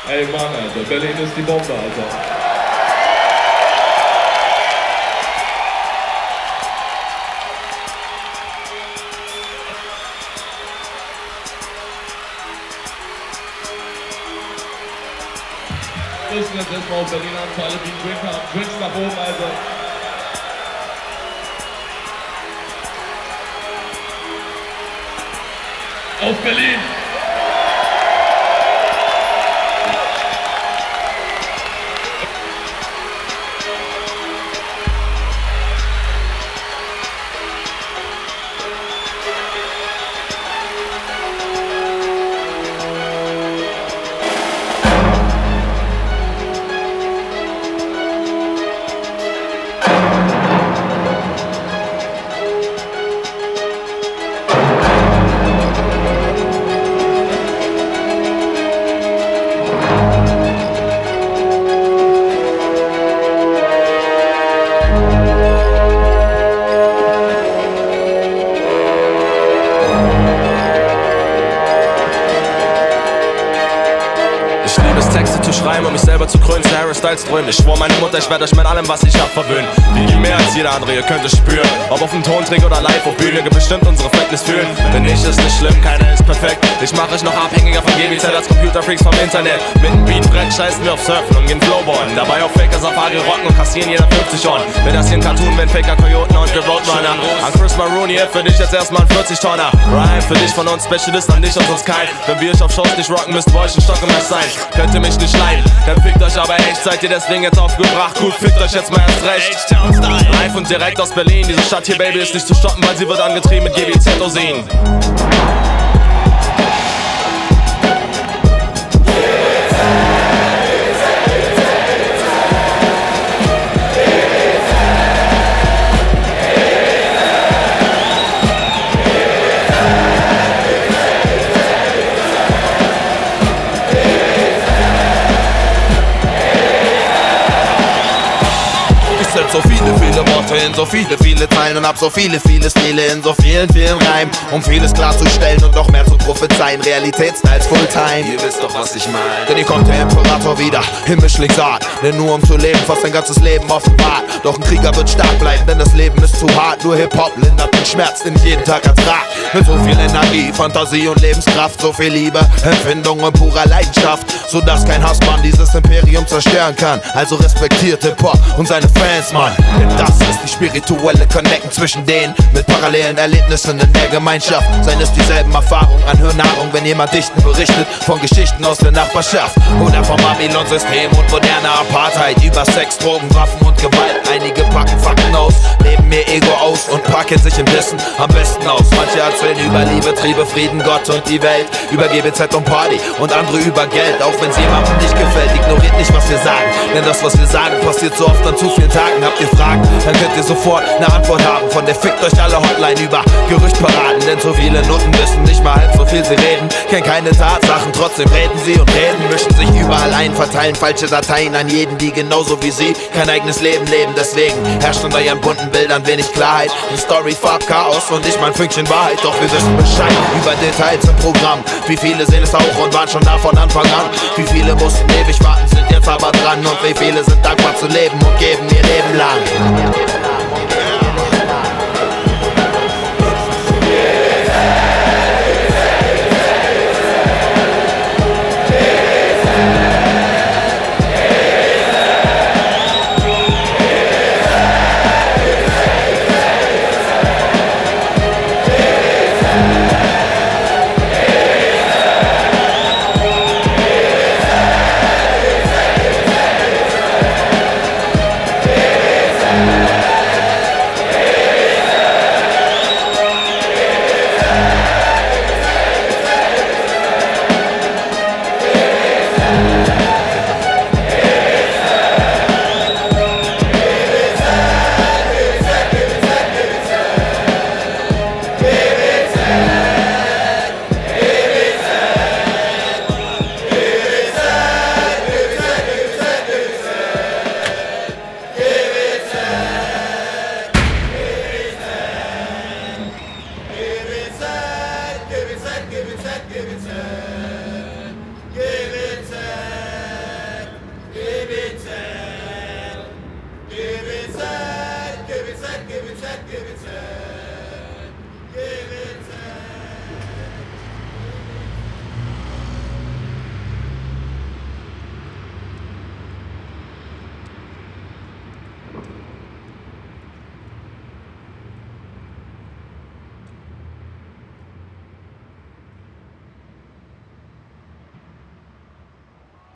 Ey Mann, Alter, Berlin ist die Bombe, Alter. Müssen jetzt erstmal auf Berlin an, für alle, die einen Drink haben. Drinks nach oben, Alter. Auf Berlin! Texte zu schreiben, um mich selber zu krönen, Harry Styles träumen. Ich schwor meine Mutter, ich werd euch mit allem, was ich hab, verwöhnen. Die gibt mehr als jeder andere, ihr könnt es spüren. Ob auf dem Tonträg oder live auf Bühne, gibt bestimmt unsere Fitness fühlen. Denn ich ist nicht schlimm, keiner ist perfekt. Ich mach euch noch abhängiger von GBZ als Computerfreaks vom Internet. Mit dem Beatbrett scheißen wir auf Surfen und gehen Flowboarden. Dabei auf Faker Safari rocken und kassieren jeder 50 Ohren. Wenn das hier ein Cartoon, wenn Faker Coyoten und wir Roadrunner. An Chris Maroon hier, für dich jetzt erstmal ein 40-Tonner. Rhyme für dich von uns, Specialist an dich und sonst kein. Wenn wir euch auf Shows nicht rocken, müsst ihr euch ein Stock im Match sein. Könnt ihr mich nicht leiden, dann fickt euch aber echt. Seid ihr deswegen jetzt aufgebracht? Gut, fickt euch jetzt mal erst recht. Live und direkt aus Berlin. Diese Stadt hier, Baby, ist nicht zu stoppen, weil sie wird angetrieben mit GBZ-Oseen. So viele Worte in so viele Zeilen und hab so viele Stile in so vielen Reimen, um vieles klarzustellen und noch mehr zu prophezeien. Realitätsstyles Fulltime. Ihr wisst doch, was ich mein. Denn hier kommt der Imperator wieder, himmlisch linksart. Denn nur um zu leben, fast sein ganzes Leben offenbart. Doch ein Krieger wird stark bleiben, denn das Leben ist zu hart. Nur Hip-Hop lindert den Schmerz, den ich jeden Tag ertrag. Mit so viel Energie, Fantasie und Lebenskraft, so viel Liebe, Empfindung und purer Leidenschaft, sodass kein Hassmann dieses Imperium zerstören kann. Also respektiert Hip-Hop und seine Fans, Mann. Denn das ist die spirituelle Connection zwischen denen mit parallelen Erlebnissen in der Gemeinschaft. Seien es dieselben Erfahrungen an Hörnahrung, wenn jemand Dichten berichtet von Geschichten aus der Nachbarschaft oder vom Babylon-System und moderner Apartheid, über Sex, Drogen, Waffen und Gewalt. Einige packen Fakten aus, leben ihr Ego aus und packen sich im Wissen am besten aus. Manche erzählen über Liebe, Triebe, Frieden, Gott und die Welt, über GBZ und Party und andere über Geld. Auch wenn's jemandem nicht gefällt, ignoriert nicht, was wir sagen, denn das, was wir sagen, passiert so oft an zu vielen Tagen. Habt ihr Fragen, dann könnt ihr sofort eine Antwort haben. Von der fickt euch alle Hotline über Gerüchtparaden, denn so viele Nutten wissen nicht mal halb so viel sie reden, kennen keine Tatsachen, trotzdem reden sie und reden, mischen sich überall ein, verteilen falsche Dateien an jeden, die genauso wie sie kein eigenes Leben leben. Deswegen herrscht unter ihren bunten Bildern wenig Klarheit, eine Story, Farbchaos und nicht mal ein Fünkchen Wahrheit. Doch wir wissen Bescheid über Details im Programm, wie viele sehen es auch und waren schon da von Anfang an, wie viele mussten ewig warten, sind jetzt aber dran und wie viele sind dankbar zu leben und geben ihr Leben lang.